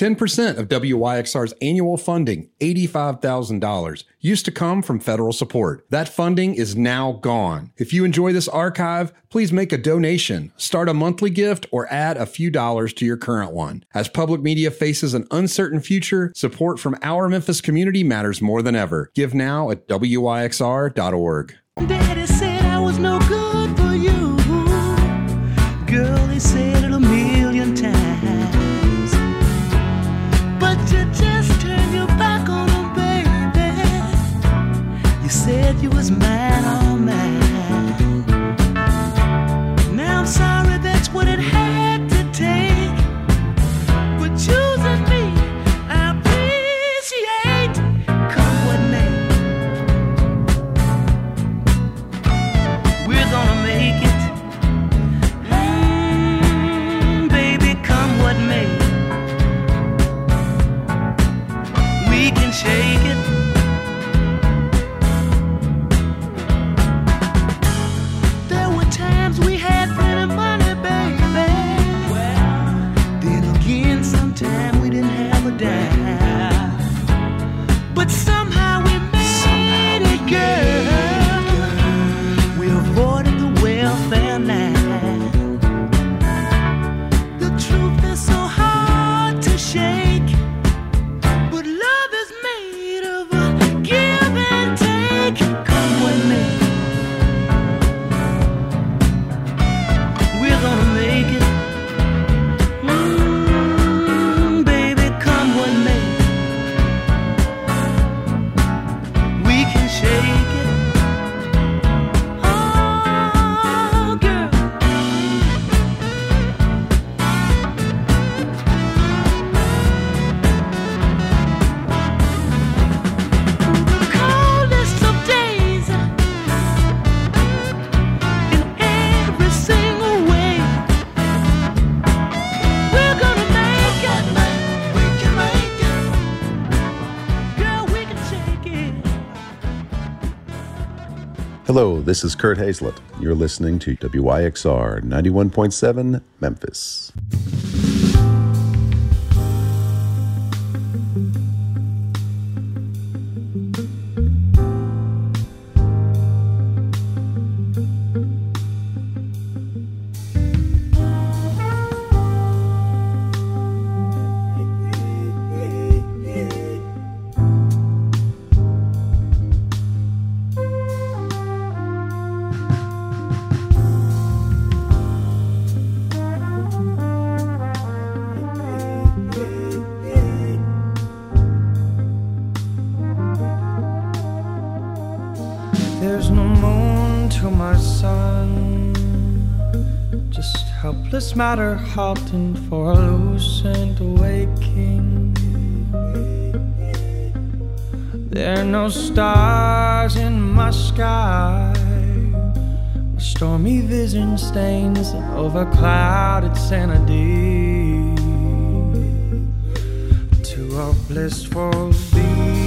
10% of WYXR's annual funding, $85,000, used to come from federal support. That funding is now gone. If you enjoy this archive, please make a donation, start a monthly gift, or add a few dollars to your current one. As public media faces an uncertain future, support from our Memphis community matters more than ever. Give now at WYXR.org. Daddy said I was no good for you. Girl, he said it a million times. But you just turned your back on him, baby. You said you was mine, all mine. Now I'm sorry, that's what it had to take. But choosing me, I appreciate. Come what may, we're gonna make it. Baby, come what may, we can shake it. There were times we had plenty money, baby. Then again, sometime we didn't have a dime. But somehow we made it, girl. We avoided the welfare line. The truth is so hard to shake, but love is made of a give and take. Come with me, we're gonna make it. Baby, come with me, we can shake it. Oh, girl. The coldest of days, in every single way, we're gonna make it. We can make it. Girl, we can shake it. Hello, this is Kurt Hazlett. You're listening to WYXR 91.7 Memphis. There's no moon to my sun, just helpless matter halting for a lucent waking. There are no stars in my sky, my stormy vision stains an overclouded sanity to a blissful being.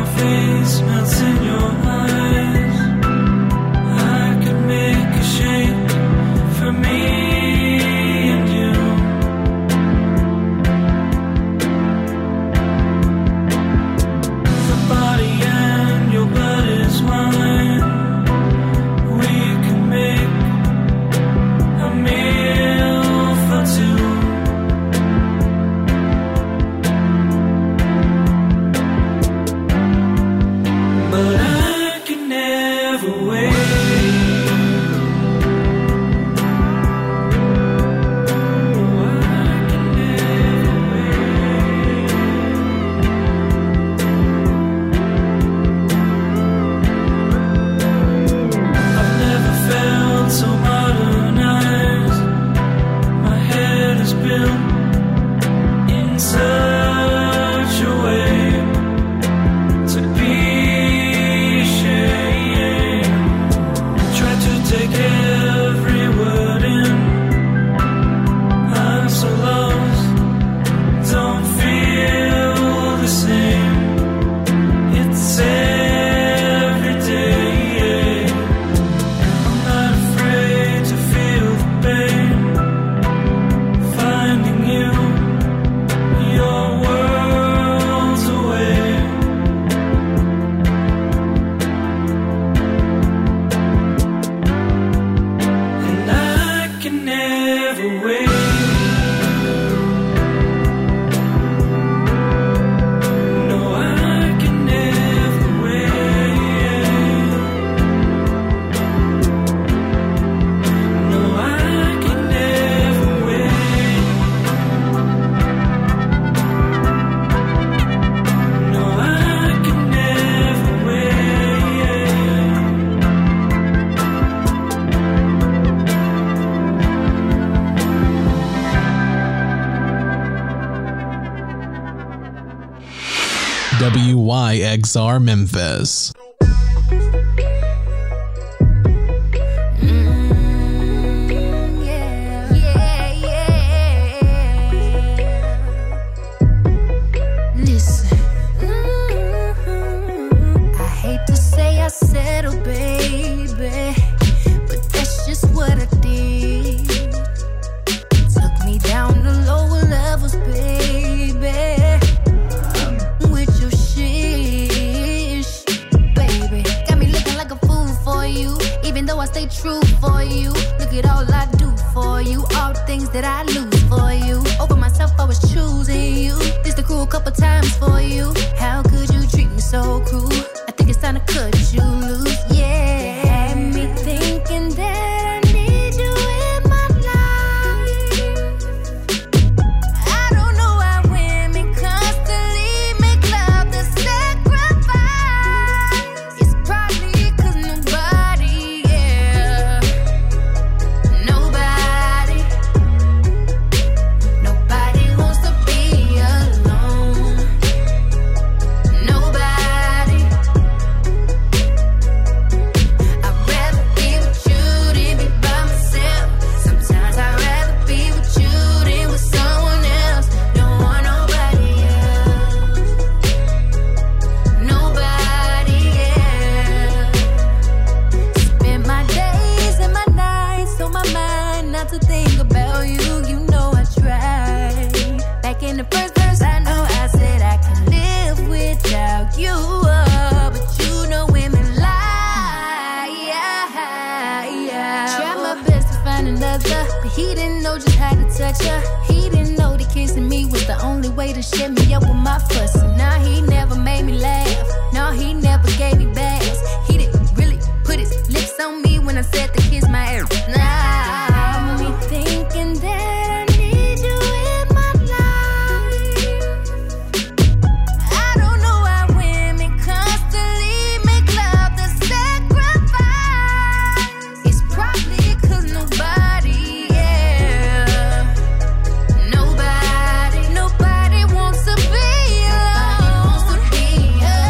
face melts in your eyes. I could make a shape for me and you. The body and your blood is mine. We could make a meal for two. But I can never wait. No, I can never wait. I've never felt so modernized. My head is built in such a way to be shared. Try to take every word in. I'm so lost, don't feel the same. It's every day. I'm not afraid to feel the pain. Finding you, your world's away. And I can never wait. No, I can never wait. No, I can never wait. No, I can never wait. WYXR Memphis. Listen, I hate to say I settled, baby, but that's just what I did. Took me down to lower levels, baby, with your shish, baby. Got me looking like a fool for you, even though I stay true for you. Look at all I do for you, all the things that I lose for you. Over myself, I was choosing you. This the cruel couple times for you. How could you treat me so cruel? I think it's time to cut you loose. Yeah, you had me thinking that I need you in my life. I don't know why women constantly make love the sacrifice. It's probably 'cause nobody, yeah, nobody wants to be alone. Nobody. I'd rather be with you than be by myself. Sometimes I'd rather be with you than with someone else. Don't want nobody else. Nobody else. Spend my days and my nights on my mind not to think about you. You know I tried. Back in the first verse, I know I said I can live without you. But you know women lie. Try my best to find another, but he didn't know just how to touch her. He didn't know that kissing me was the only way to shut me up with my fuss. And now he never made me laugh. No, he never gave me bags. He didn't really put his lips on me when I said to kiss my ass. Nah, me thinking that I need you in my life. I don't know why women constantly make love the sacrifice. It's probably 'cause nobody, yeah, nobody wants to be alone.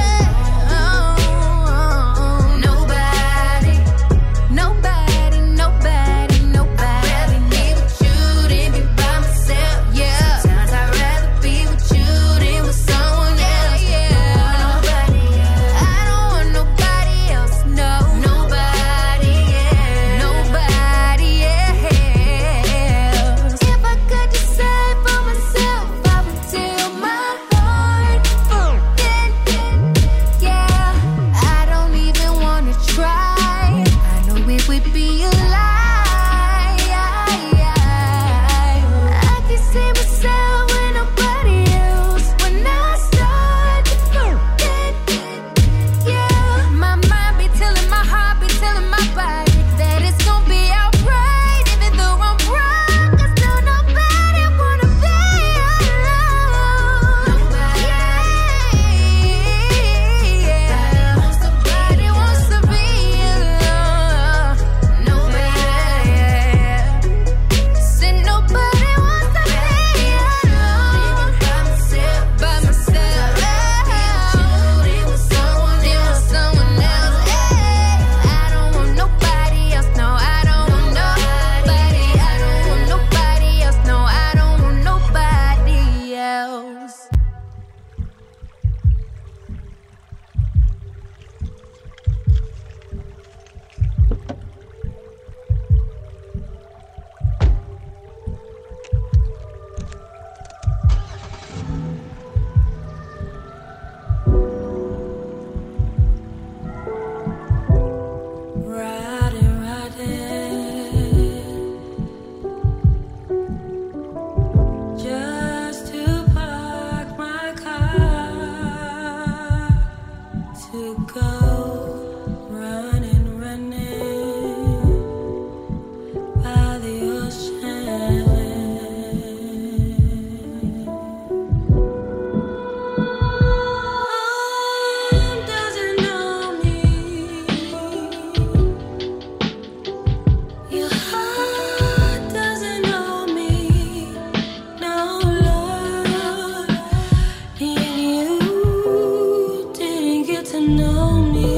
know me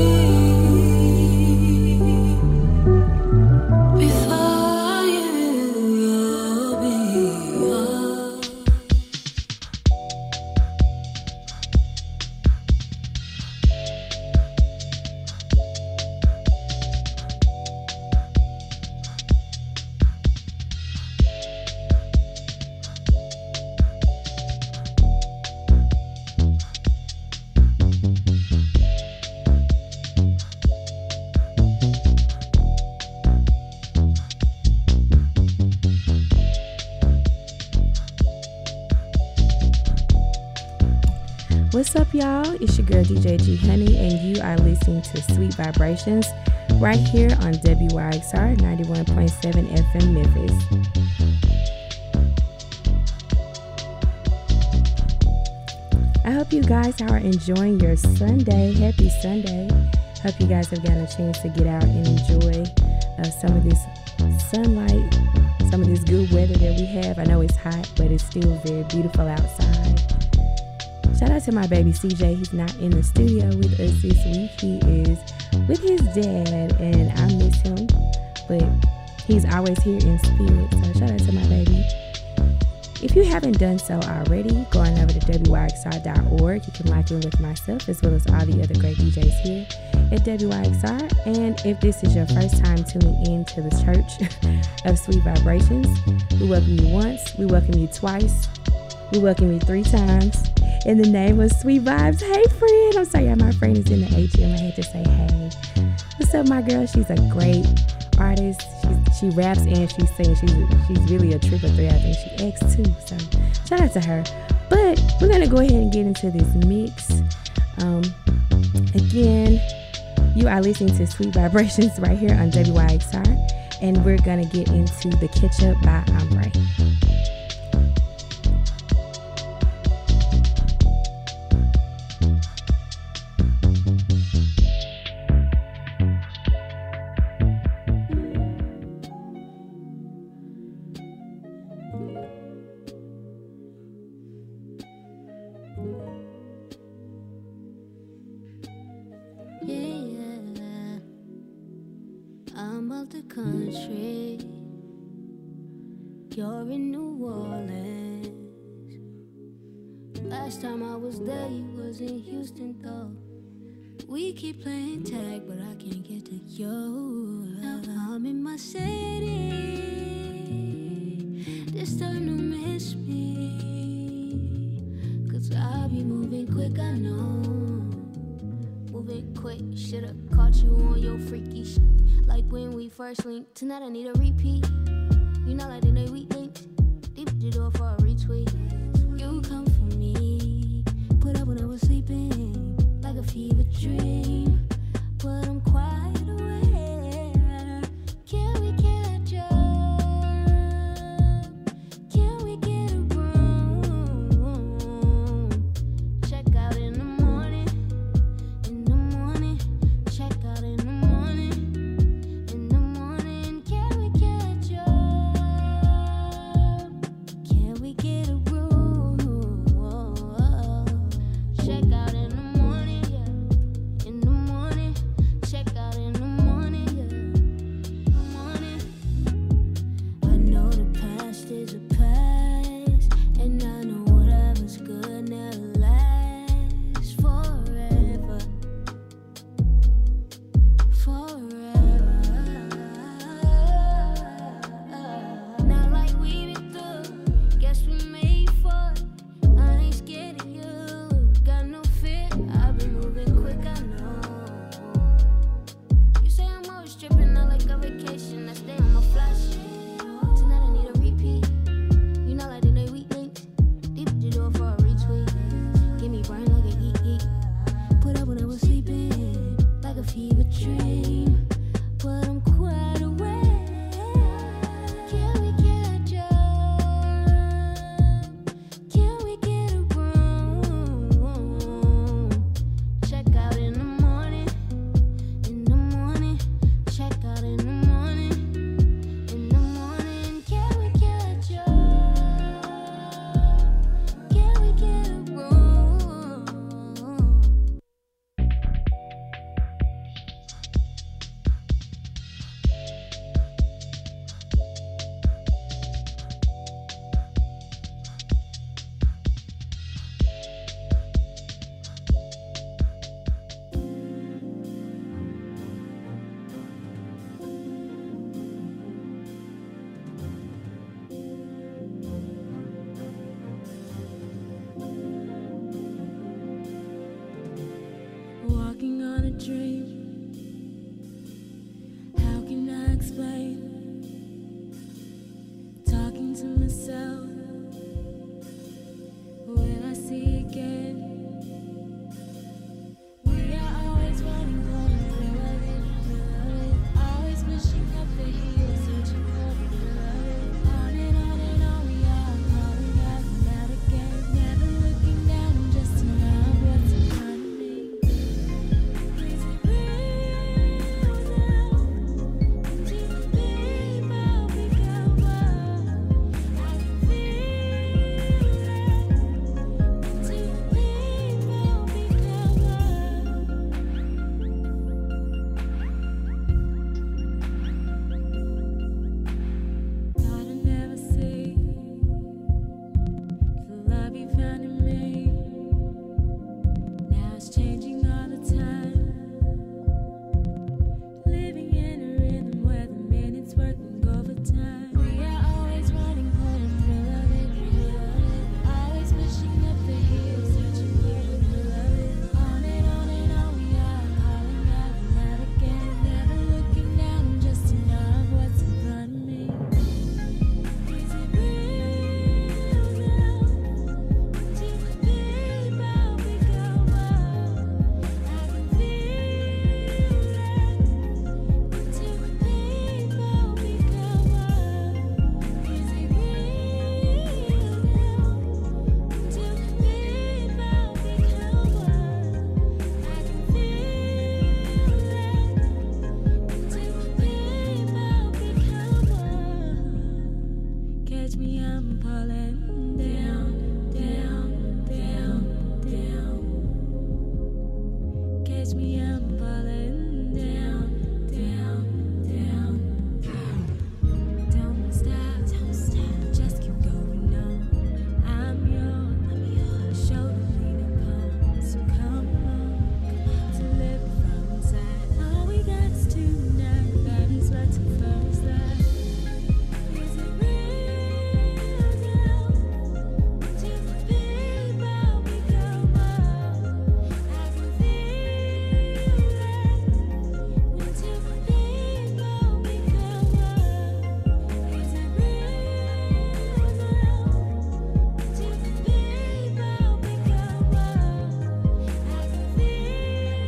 before you be yours. What's up, y'all? It's your girl DJ G Honey, and you are listening to Sweet Vibrations right here on WYXR 91.7 FM Memphis. I hope you guys are enjoying your Sunday. Happy Sunday. Hope you guys have gotten a chance to get out and enjoy some of this sunlight, some of this good weather that we have. I know it's hot, but it's still very beautiful outside. Shout out to my baby CJ. He's not in the studio with us this week. He is with his dad, and I miss him, but he's always here in spirit. So shout out to my baby. If you haven't done so already, go on over to WYXR.org. You can lock in with myself as well as all the other great DJs here at WYXR. And if this is your first time tuning in to the Church of Sweet Vibrations, we welcome you once, we welcome you twice, we welcome you 3 times. In the name of Sweet Vibes. Hey, friend. I'm sorry, my friend is in the ATM. I had to say hey. What's up, my girl? She's a great artist. She raps and she sings. She's really a triple threat. I think she acts too. So shout out to her. But we're going to go ahead and get into this mix. Again, you are listening to Sweet Vibrations right here on WYXR. And we're going to get into The Ketchup by Ombre. I'm out the country, you're in New Orleans. Last time I was there, you was in Houston though. We keep playing tag, but I can't get to you. Now I'm in my city, this time don't miss me, 'cause I'll be moving quick, I know. Moving quick, should've caught you on your freaky shit. Like when we first linked, tonight I need a repeat. You know like the day we linked, deep the door for a retweet. You come for me, put up when I was sleeping, like a fever dream. But I'm quite aware, can we catch up? Can we get a room? Check out in the morning, check out in the morning. dream. How can I explain? Talking to myself. Will I see again? We are always running for the beloved, always pushing up the hill, searching for the beloved. On and on we are calling out and out again, never looking down, just to know what's in front of me. Is it real now? Do you believe I'll become one? I can feel it. Do you believe I'll become one? Thought I'd never see the love you found in me. Now it's changing all the time. Living in a rhythm where the minutes working overtime. We are always running for the thrill of it, always pushing up the hill, searching for the beloved. On and on we are calling out and out again, never looking down, just to know what's in front of me. Is it real now? Do you believe I'll become one? I can feel it. Do you believe I'll become one? Is it real now? Do you believe I'll become one? I can feel it. Do you believe I'll become one? Catch me, I'm falling down, down, down, down. Catch me, I'm falling down, down, down, down. Don't stop, just keep going on. I'm your shoulder leaning upon. So come on, to live from inside. All we got is tonight, that is what's at first light. Is it real now? Do you believe I'll become one? I can feel it. Do you believe I'll become one? Is it real now? Do you believe I'll become one? I can feel it.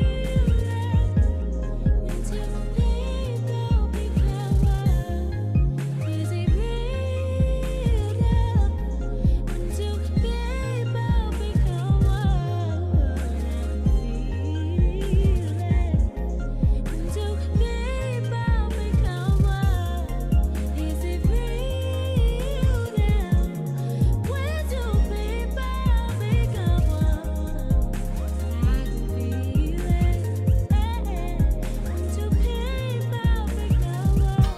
Do you believe I'll become one? Is it real now? Do you believe I'll become one? I can feel it. Do you believe I'll become one? Is it real now? When do you believe I'll become one? I can feel it. Do you believe I'll become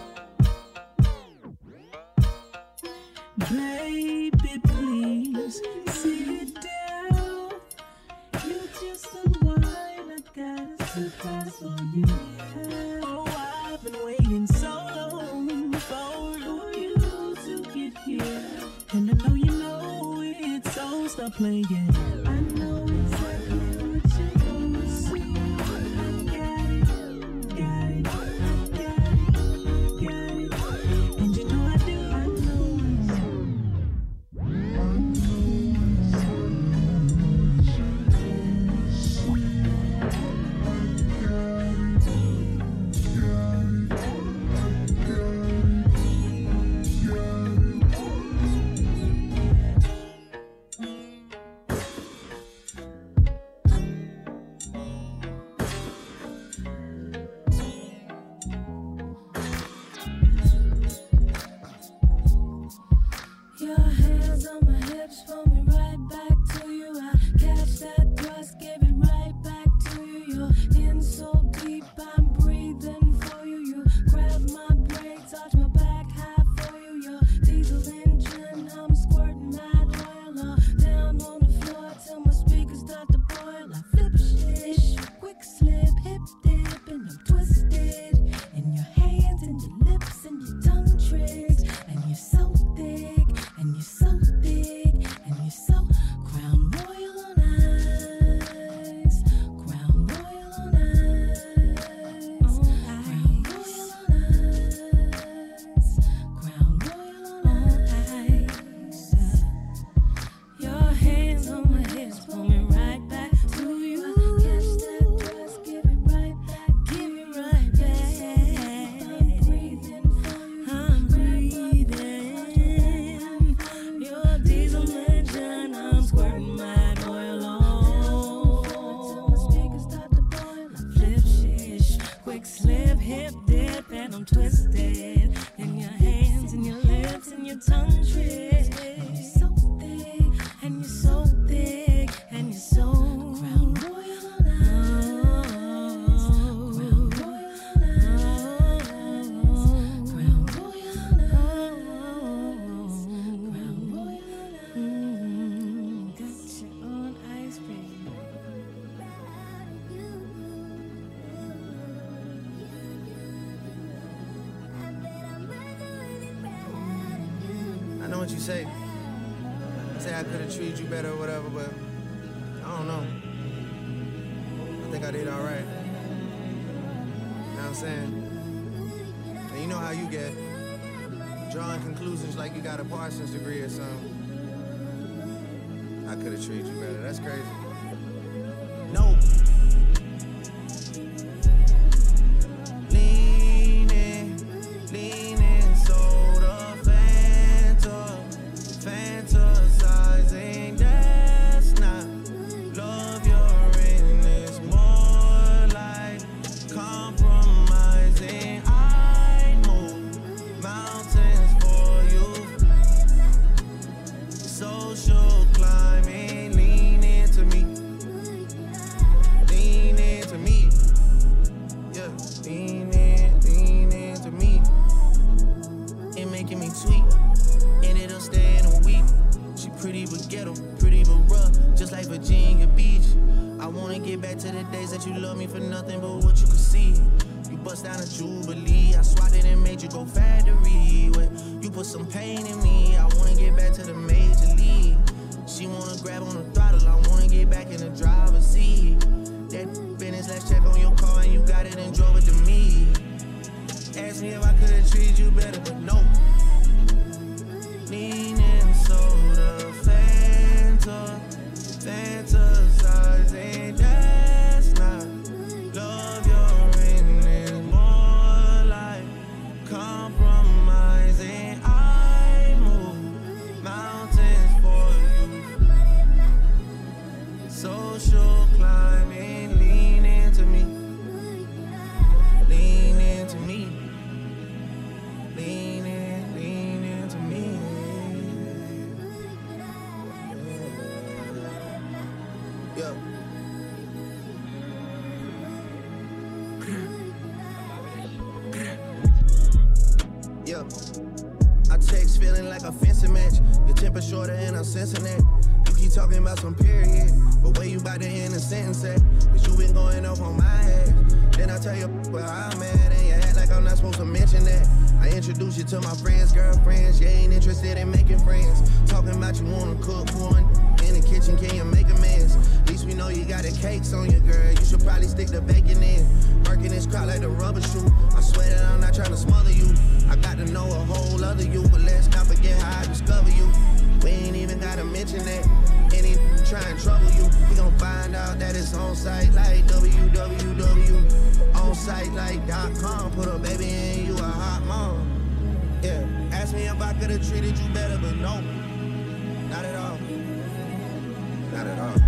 one? Baby, please sit down. You're just the wine. I got a surprise for you. Oh, I've been waiting so long for you to get here. And I know you know it, so stop playing. I know exactly what you're gonna see. I got it, got it, I got it, got it. And you know I do, I know Your hands on my hips pull me right back to you. I catch that thrust, give it right back to you. You're in so deep, I'm breathing for you. You grab my brain, touch my back half for you. Your diesel engine, I'm squirting mad oil all down on the floor till my speakers start to boil. I flip shit, quick slip, hip dip, and I'm twisted. In your hands and your lips and your tongue tricks, and you're so thick, and you're so thick, and you're so Crown Royal on ice, Crown Royal on ice. neck slip, hip dip, and I'm twisted. And your hands and your lips and your tongue twist. And you're so thick, and you're so thick, and you're so Crown Royal on ice. Crown Royal on ice. Crown Royal on ice. Crown Royal on ice. Got you on ice, baby. I know what you say. Say I could have treated you better or whatever, but I don't know. I think I did all right. You know what I'm saying? And you know how you get. Drawing conclusions like you got a Parsons degree or something. I could have treated you better. That's crazy. No. Leaning, soda, fantasizing, that's not love. You're in this more like compromising. I move mountains for you. Social climbing, lean into me. Yeah, lean into me. It making me tweak, and it'll stay in a week. She pretty but ghetto, pretty but rough, just like Virginia Beach. I wanna get back to the days that you love me for nothing but what you could see. You bust down a Jubilee, I swatted and made you go factory. You put some pain in me, I wanna get back to the major league. She wanna grab on the throttle, I wanna get back in the driver's seat. That business, let's check on your car and you got it and drove it to me. Ask me if I could've treated you better, but no. Leaning, soda, fantasizing, that's not love. You're in it more like compromising. I move mountains for you. Social climbing, lean into me. Lean into me. Lean into me. Yeah. Yeah. I text feeling like a fencing match. Your temper shorter and I'm sensing that. You keep talking about some period, but where you about to end the sentence at? Cause you been going off on my ass. Then I tell you where I'm at, and you act like I'm not supposed to mention that. I introduce you to my friends, girlfriends. You ain't interested in making friends. Talking about you wanna cook one in the kitchen, can you make amends? At least we know you got the cakes on you, girl. You should probably stick the bacon in. Working this crowd like the rubber shoe. I swear that I'm not trying to smother you. I got to know a whole other you, but let's not forget how I discover you. We ain't even gotta mention that. Any try and trouble you, he gon' find out that it's on site like www. On site like .com. Put a baby in, you a hot mom. Yeah, ask me if I could've treated you better, but no, not at all. Not at all.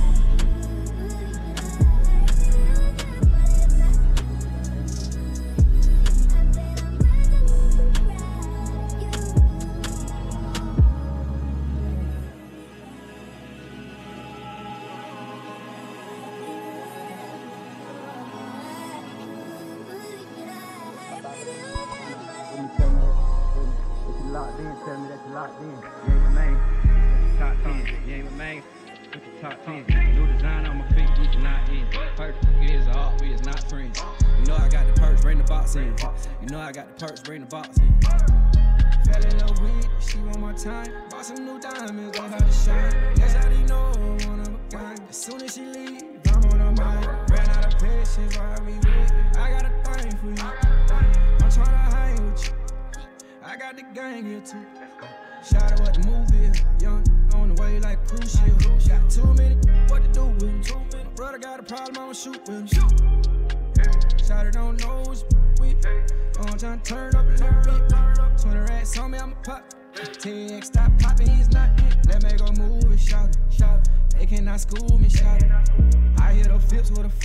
Locked in, tell me that you locked in. You ain't my man. Top 10. You ain't my man. With the top 10. New design on my feet, we not in. Perfect is art, we is not friends. You know I got the perks, bring the box in. You know I got the perks, bring the box in. Fell in love with, she want my time. Bought some new diamonds, gon' have to shine. Yes, I already know one of a kind. As soon as she leave, I'm on her mind. Ran out of patience, why we with? I got a thing for you. I'm tryna hang with you. I got the gang here too. Shout out what the move is. Young on the way like cruise ship. Got too many what to do with him. My brother got a problem, I'ma shoot with him. Shout out don't know who's with. I'm trying to turn up a little bit. 20 rats on me, I'ma pop. 10X stop popping, he's not it. Let me go move and shout it. They cannot school me, shout it. I hit the flips with a 40.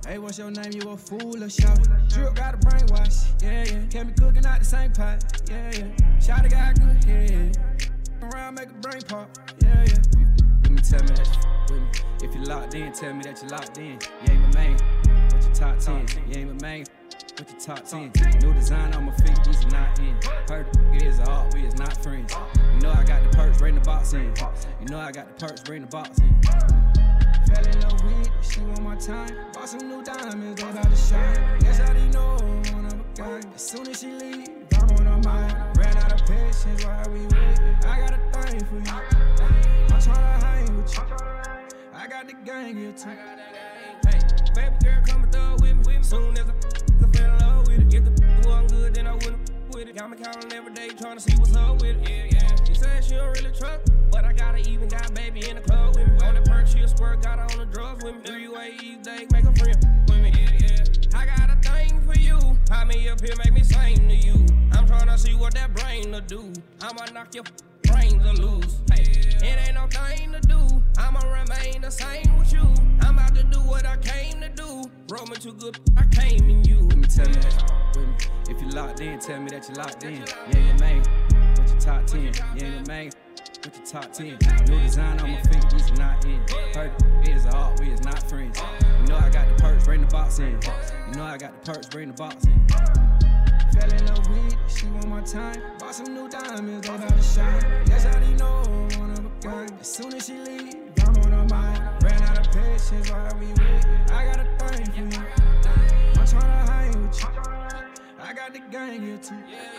Hey, what's your name? You a fool or shout it? Drip got a brainwash, yeah, yeah. Can't be cooking out the same pot, yeah, yeah. Shout got good head. Around, make a brain pop, yeah, yeah. Let me tell me that you with me. If you locked in, tell me that you locked in. You ain't my main, but you top 10. You ain't my main, but you top 10. New design on my feet, these are not in. Heard it is a heart, we is not friends. You know I got the perks, bring the box in. You know I got the perks, bring the box in. Fell in love with it, she want my time. Bought some new diamonds, they about to shine. Guess I didn't know one of a kind. As soon as she leave, I'm on her mind. Ran out of patience while we waiting. I got a thing for you. I'm tryna hang with you. I got the gang here too. Hey, baby girl, come and throw with me. Soon as I fell in love with it. If the wasn't good, then I wouldn't with it. Got me counting every day, trying to see what's up with it. Yeah, yeah. She said she don't really trust, but I got her even got baby in the club with me. On the perk, she a squirt, got her on the drugs with me. 3-way each day, make a friend with me. Yeah, yeah. I got a thing for you. Pop me up here, make me sing to you. I'm trying to see what that brain will do. I'ma knock your brains or loose. Hey, it ain't no thing to do. I'ma remain the same with you. I'm about to do what I came to do. Roll me too good, I came in you. Let me tell me that with me. If you locked in, tell me that you locked in. You ain't my main, but you top 10. You ain't my main, but you top 10. New design on my feet, these are not in. Heard it is a heart, we is not friends. You know I got the perks, bring the box in. You know I got the perks, bring the box in. Fell in love with it, she want my time. Bought some new diamonds, they about to shine. Yes, I didn't know one of a kind. As soon as she leave, I'm on her mind. Ran out of patience while we waiting. I got a thing for you. I'm tryna hang with you. I got the gang here too.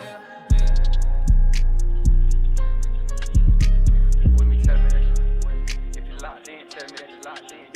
With me, tell me that you, if you locked in, tell me that you locked in.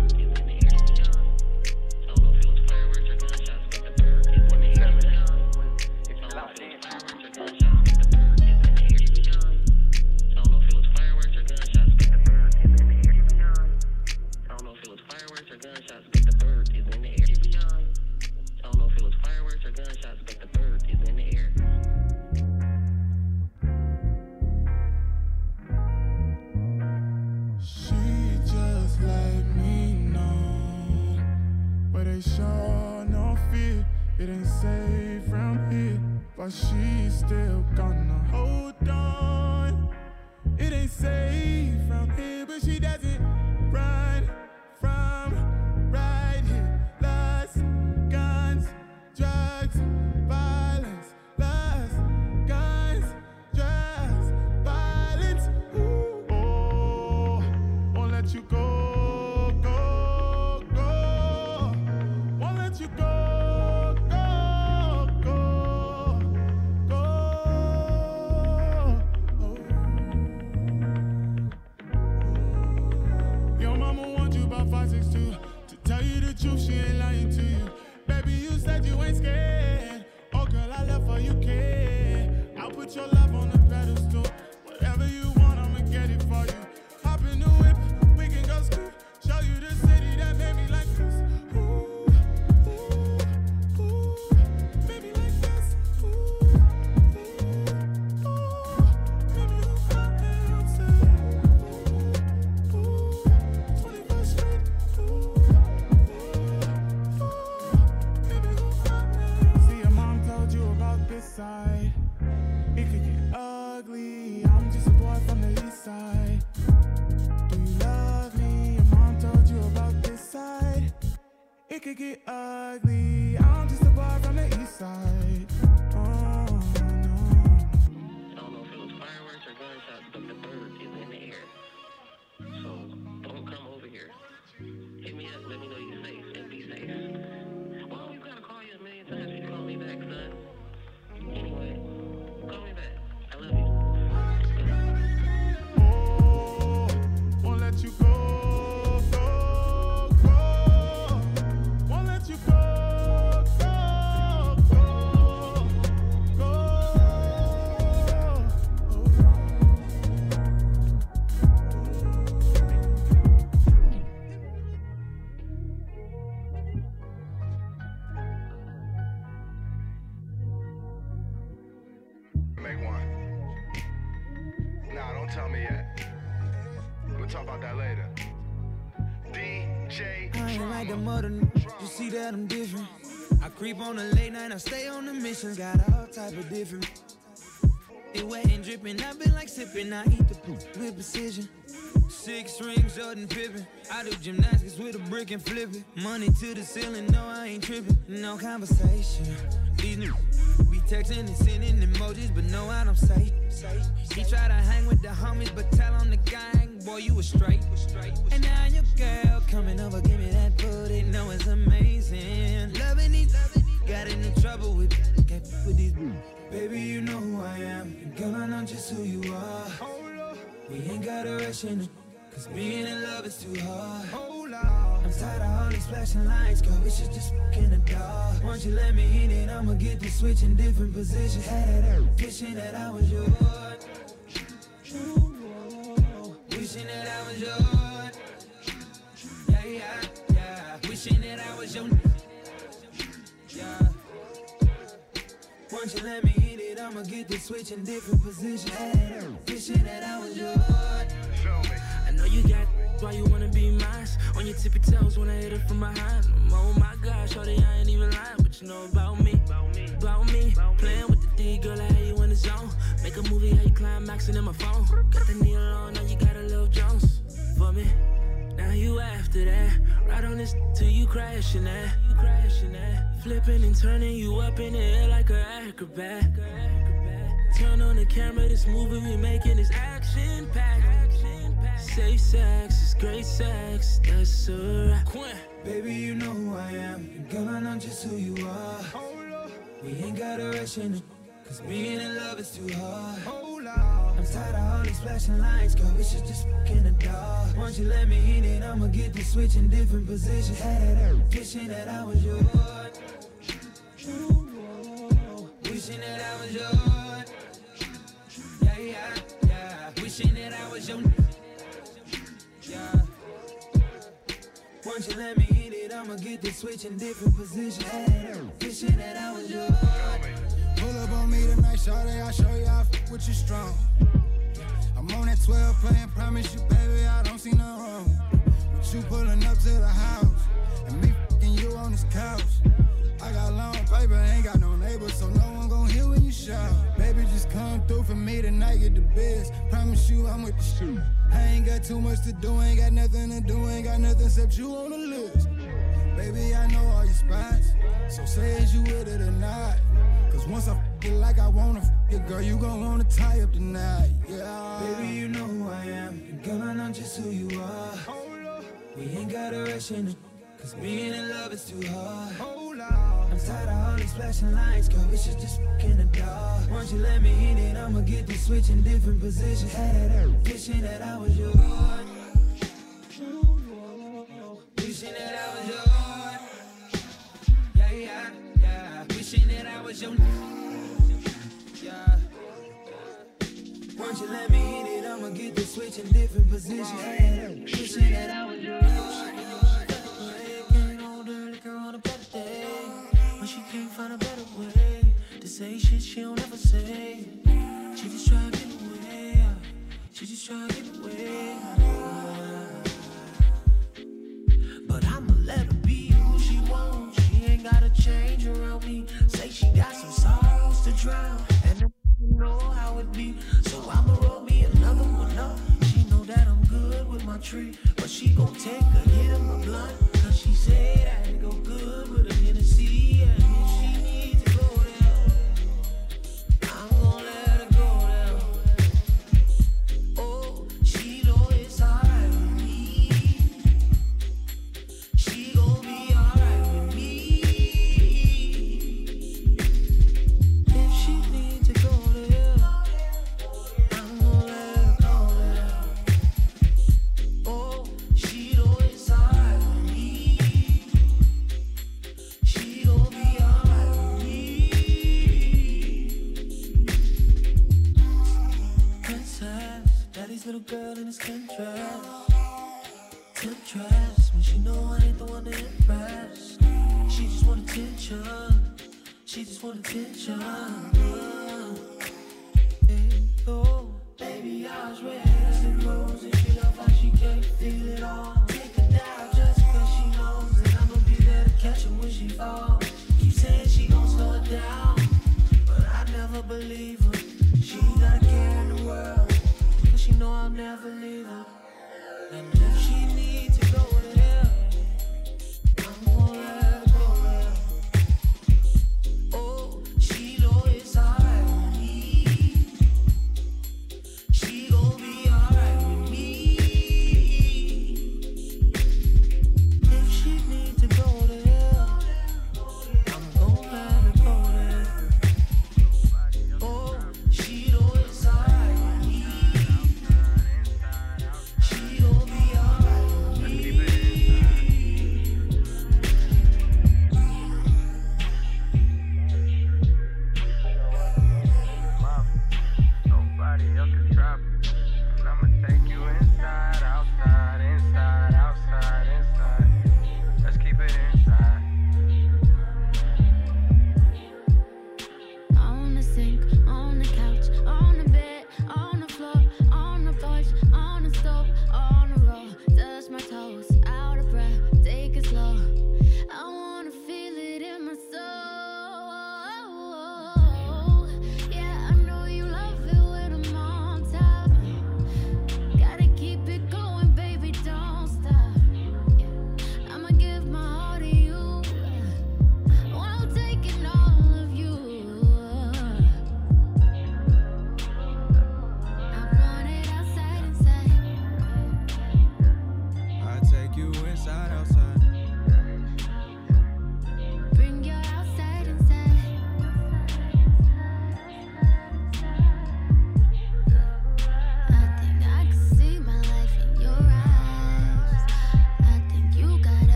But she's still gonna hold on. It ain't safe from here, but she doesn't run from right here. Lust, guns, drugs, violence. Lust, guns, drugs, violence. Ooh, oh, won't let you go, go, go. Won't let you go. She ain't lying to you. Baby, you said you ain't scared. Oh, girl, I love her, you care. I'll put your love on the pedestal. Whatever you want, I'ma get it for you. Hop in the whip, we can go scoot. Show you the city that made me like this. Ooh, ooh, ooh, made me like this. Ooh, ooh, ooh, made me look hot and outside. Ooh, ooh, 21st Street. Ooh. Side. It could get ugly. I'm just a boy from the east side. Do you love me? Your mom told you about this side. It could get ugly. I'm just a boy from the east side. Oh no. I don't know if it was fireworks or gunshots, but the bird is in the air. So don't come over here. Hit me up, let me know you're safe and be safe. Well, we've got to call you a million times if you call me back, son. Anyway, call me back. I love you. Oh, won't let you go, go, go. Won't let you go, go, go, go. Make one. Nah, don't tell me yet. We'll talk about that later. DJ I ain't like them other you see that I'm different. I creep on the late night, I stay on the mission. Got all type of different. It wet and dripping, I've been like sipping. I eat the poop with precision. 6 rings, Jordan Pippen. I do gymnastics with a brick and flip it. Money to the ceiling, no, I ain't tripping. No conversation. These niggas be texting and sending emojis, but no, I don't say. He try to hang with the homies, but tell on the gang, boy, you was straight. And now your girl coming over, give me that booty, know it's amazing. Loving these, got into trouble with these. Baby, you know who I am, and girl, I know just who you are. We ain't got a rush in it, cause being in love is too hard. I'm tired of all these flashing lights, girl, we should just fuck in the dark. Once you let me in it, I'ma get to switch in different positions. Wishing that I was yours. Wishing that I was yours. Yeah. Wishing that I was your. Yeah. Once you let me hit it, I'ma get to switch in different positions. Wishing that I was yours. I know you got why you wanna be mine. On your tippy toes when I hit it from behind. Oh my gosh, shorty, I ain't even lying. But you know about me. Playing with the D, girl, I had you in the zone. Make a movie, how you climaxing in my phone. Got the needle on, now you got a little Jones for me. Now you after that. Right on this till you crashing that. Flipping and turning you up in the air like an acrobat. Turn on the camera, this movie we making is action packed. Safe sex is great sex, that's a wrap. Baby, you know who I am, and girl, I know just who you are. We ain't got a rush in it, cause being in love is too hard. I'm tired of all these flashing lights, girl, we should just fuck in the dark. Once you let me in it, I'ma get to switch in different positions. Wishing that I was yours. Wishing that I was yours. Yeah. Wishing that I was your. Yeah. Once you let me hit it, I'ma get to switch in different positions. Wishing that I was yours. Pull up on me tonight, shawty, I'll show you I fuck with you strong. I'm on that 12 playing, promise you, baby, I don't see nothing wrong with you pulling up to the house and me fucking you on this couch. I got long paper, ain't got no neighbors, so no one gon' hear when you shout. Baby, just come through for me tonight, get the biz. Promise you I'm with the shoot. I ain't got too much to do, ain't got nothing to do, ain't got nothing except you on the list. Baby, I know all your spots, so say is you with it or not. Cause once I f it like I wanna f it, girl, you gon' wanna tie up the night, yeah. Baby, you know who I am, and girl, I know just who you are. We ain't got a rush in it, cause being in love is too hard. I'm tired of all these flashing lights, girl, we should just fuck in the dark. Once you let me in it, I'ma get to switch in different positions. Wishing that I was yours. Wishing that I was yours. Yeah. Wishing that I was your. Yeah. Once you let me in it, I'ma get to switch in different positions. Wishing that I was yours. She can't find a better way to say shit she don't ever say. She just try to get away. But I'ma let her be who she wants. She ain't gotta change around me. Say she got some sorrows to drown, and I know how it be. So I'ma roll me another one up. She know that I'm good with my tree, but she gon' take a hit of my blunt, cause she said I ain't go good with a Hennessy. Little girl in his contrast. When she know I ain't the one to impress. She just want attention. Oh, baby, eyes red as the rose, and she love how she can't feel it all. Take her down just cause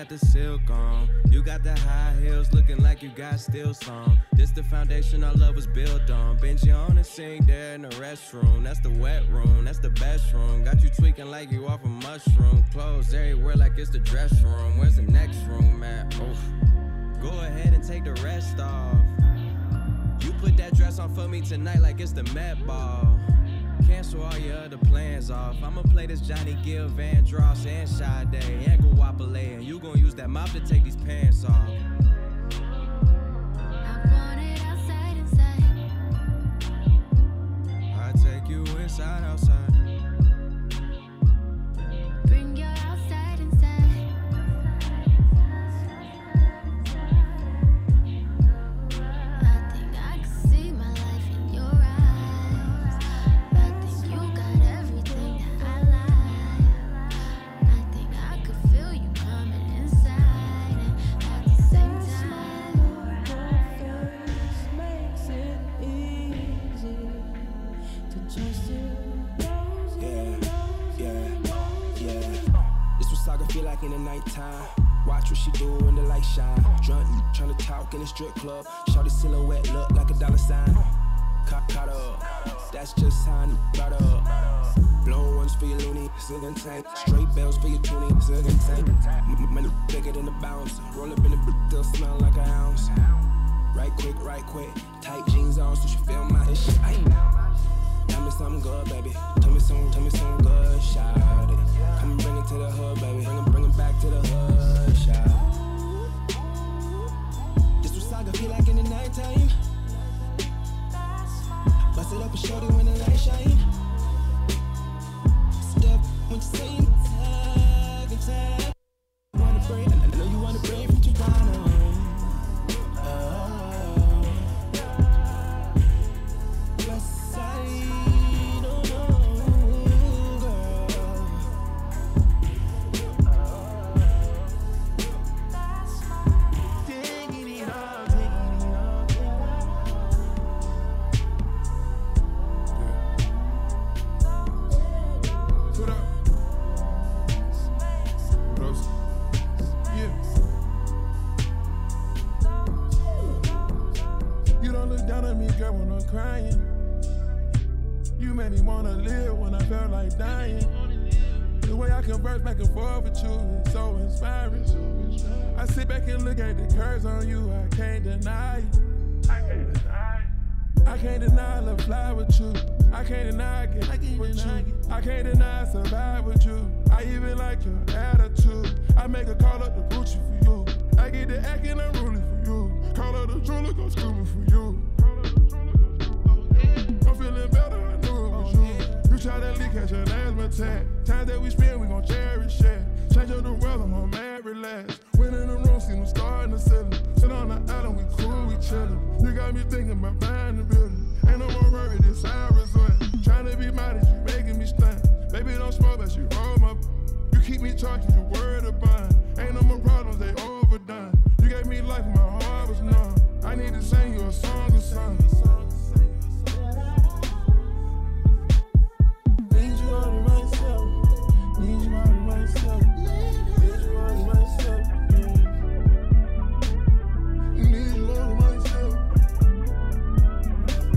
the silk on. You got the high heels looking like you got steel song. This the foundation our love was built on. Benji on the sink there in the restroom. That's the wet room, that's the best room. Got you tweaking like you off a mushroom. Clothes everywhere like it's the dress room. Where's the next room at? Oof. Go ahead and take the rest off. You put that dress on for me tonight like it's the Met Ball. Cancel all your other plans off. I'ma play this Johnny Gill, Van Dross, and Sade, and Guapale, and you gon' use that mop to take these pants off. I take you inside, outside. Bring your outside inside. I think I can see my life in your eyes. I think you got everything that I like. I think I could feel you coming inside, and at the same time, makes it easy to trust you. This what Saga feel like in the nighttime. Watch what she do when the light shine. Drunk, tryna talk in a strip club. Shawty silhouette look like a dollar sign. Caught up, that's just how I brought up. Blown ones for your loony, silken tank. Straight bells for your toonie, silken tank. Money bigger than the bounce. Roll up in the brick, still smell like an ounce. Right quick. Tight jeans on, so she feel my ish. Tell me something good, baby. Tell me something good, shout it. Come and bring it to the hood, baby. Bring it back to the hood, shout. This what Saga feel like in the nighttime. Bust it up and shorty when the light shine. Step when you say time. Wanna break? I know you wanna break from Toronto. West side. When I'm crying, you made me wanna live when I felt like dying. The way I converse back and forth with you is so inspiring. I sit back and look at the curves on you, I can't deny it. I can't deny I love fly with you. I can't deny I get with you. I can't deny I survive with you. I even like your attitude. I make a call up to Gucci for you. I get the acting unruly for you. Call up the jeweler, go screaming for you. I'm feeling better, I knew it was you. You try that leak, catch an asthma attack. Times that we spend, we gon' cherish it. Change up the weather, I'm mad, relax. Went in the room, see them starting to ceiling. Sit on the island, we cool, we chillin'. You got me thinking about buying the building. Ain't no more hurry, this our resort. Tryna be modest, you making me stunt. Baby, don't smoke, but you roll my. You keep me charging, you word of bond. Ain't no more problems, they overdone. You gave me life, my heart was numb. I need to sing you a song or something. Need you all to myself. Need you all to myself. Need you all to myself. Need you all to myself.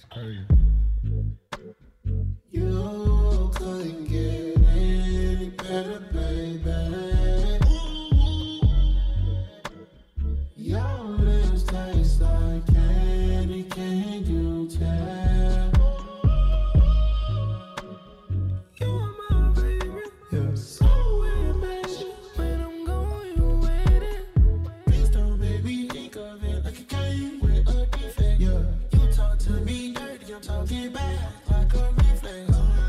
It's crazy. You couldn't get any better, baby. Your lips taste like candy, can you tell? You are my favorite. Yeah. So impatient when I'm going, you waiting. Please don't make me think of it like a game with a defect. Yeah. You talk to me dirty, I'm talking back like a reflex.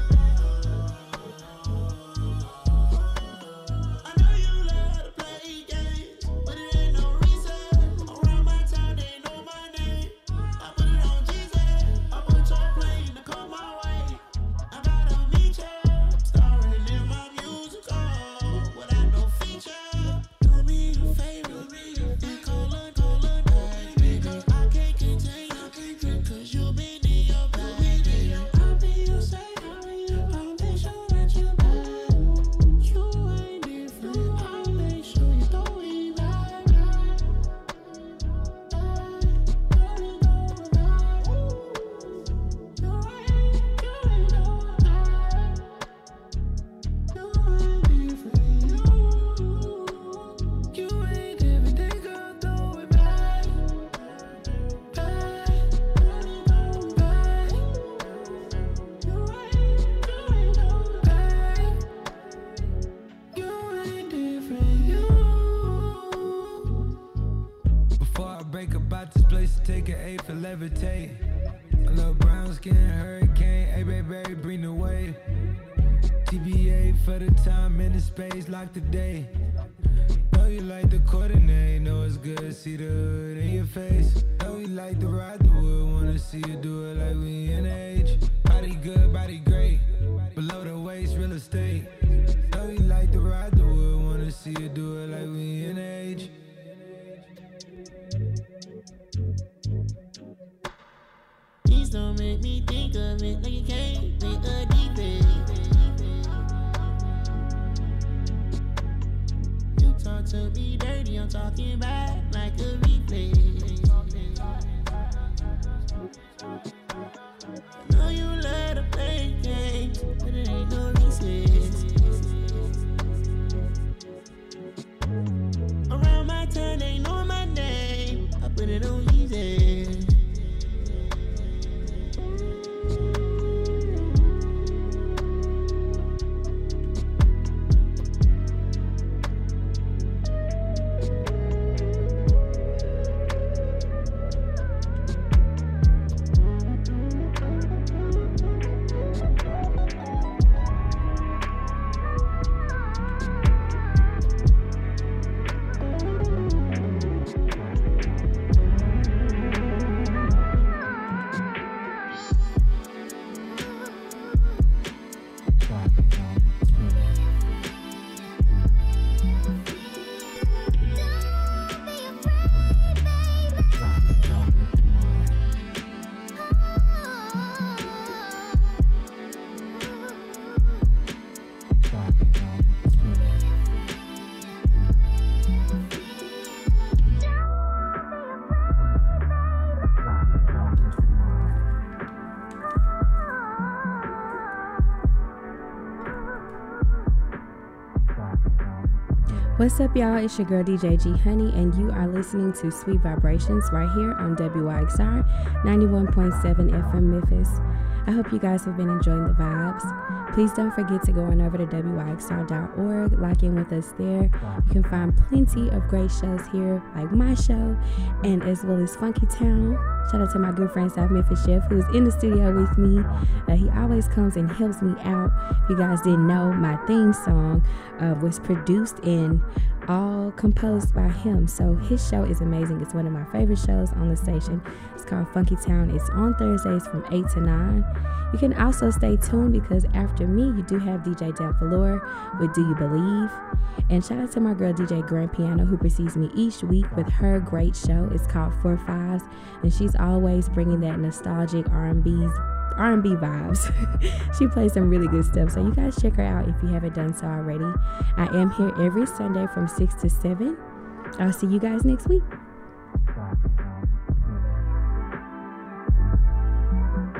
I know you love to play games, but it ain't no reason. Around my town, they know my name. I put it on Jesus. I put your plane to come my way. I gotta meet you, starring in my musical without no feature. Do me a favor, and call her back, baby. I can't contain, cause you been in your bag, baby. I'll be your safe, I'll make sure that you're back. You ain't different, I'll make sure you don't be back. You ain't different, they gon' throw it back. You ain't different, you. Before I break about this place, take an 8 for levitate. A little brown skin hurricane, hey baby, bring the wave. TBA for the time and the space, lock the day. Know you like the coordinate, know it's good to see the hood in your face. Know you like to ride the wood, wanna see you do it like we in age. Body good, body great, below the waist, real estate. Know you like to ride the wood, wanna see you do it like we in age. Please don't make me think of it like you can't make a defect. You talk to me dirty, I'm talking back like a reflex. I know you love to play games, but it ain't no recess. Around my town, they know my name. I put it on easy. What's up, y'all? It's your girl DJ G Honey, and you are listening to Sweet Vibrations right here on WYXR 91.7 FM Memphis. I hope you guys have been enjoying the vibes. Please don't forget to go on over to WYXR.org, lock in with us there. You can find plenty of great shows here, like my show, and as well as Funky Town. Shout out to my good friend South Memphis Chef, who is in the studio with me. He always comes and helps me out. If you guys didn't know, my theme song was produced and all composed by him. So his show is amazing. It's one of my favorite shows on the station. It's called Funky Town. It's on Thursdays from 8 to 9. You can also stay tuned because after me, you do have DJ Dan Valor with Do You Believe? And shout out to my girl DJ Grand Piano, who precedes me each week with her great show. It's called 4 5s, and she's always bringing that nostalgic R&B vibes. She plays some really good stuff, so you guys check her out if you haven't done so already. I am here every Sunday from 6 to 7. I'll see you guys next week.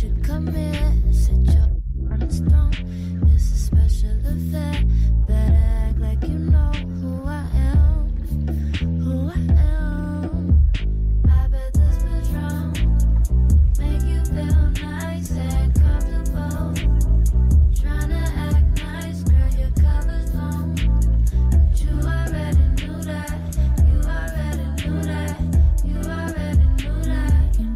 should come here. Sit your on its throne. It's a special affair. Better act like you know who I am. Who I am. I bet this Patron make you feel nice and comfortable. Tryna act nice, girl, your cover's blown. But you already knew that. You already knew that. You already knew that.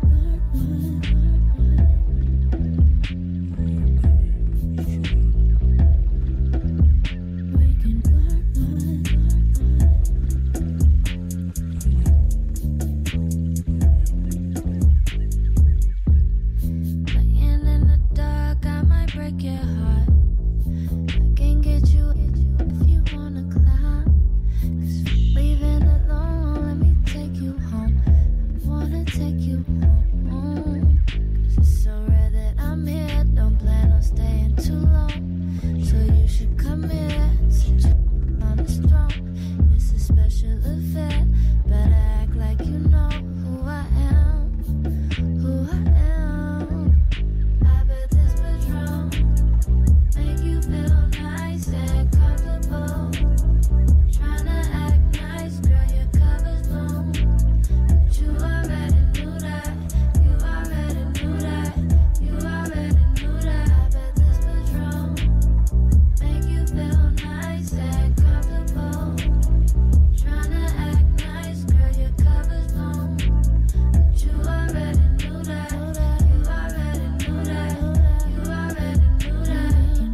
Playing in the dark, I might break your heart. I can get you if you wanna climb. 'Cause leaving alone won't let me take you home. I wanna take you home. 'Cause it's so rare that I'm here. Don't plan on staying too long. So you should come here. Sit your on this throne. It's a special affair. Better act like you know who I am. Who I am. I bet this Patron make you feel nice and comfortable. Tryna act nice, girl, your cover's blown. But you already knew that. You already knew that. You already knew that. I bet this Patron make you feel nice and comfortable. Tryna act nice, girl, your cover's blown. But you already knew that. You already knew that. You already knew that.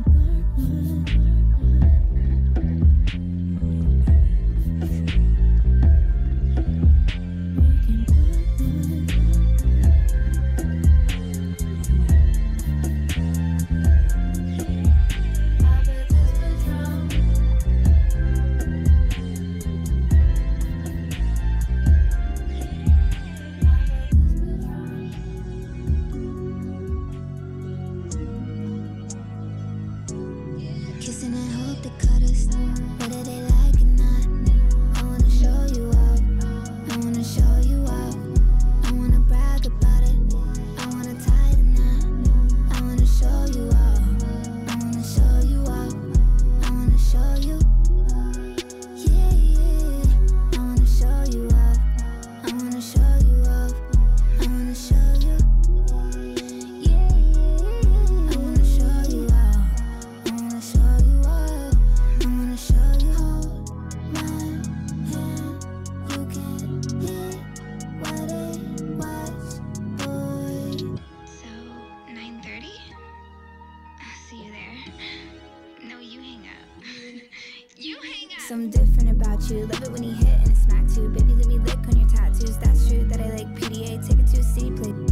Kissing and hope they cut us. Whether they like or not, I wanna show you off. I wanna show you off. I wanna brag about it. I wanna tie the knot. I wanna show you off. I wanna show you off. I wanna show you. Yeah, yeah. I wanna show you off. I wanna show you off. I wanna show you. Yeah, yeah. I wanna show you off. I wanna show you off. I wanna show you. Hold my hand. You can hear what it was, boy. So, 9:30? I'll see you there. No, you hang up. You hang up! Something different about you. Love it when you hit and it smack too. Baby, let me lick on your tattoos. That's true that I like PDA. Take it to a city, play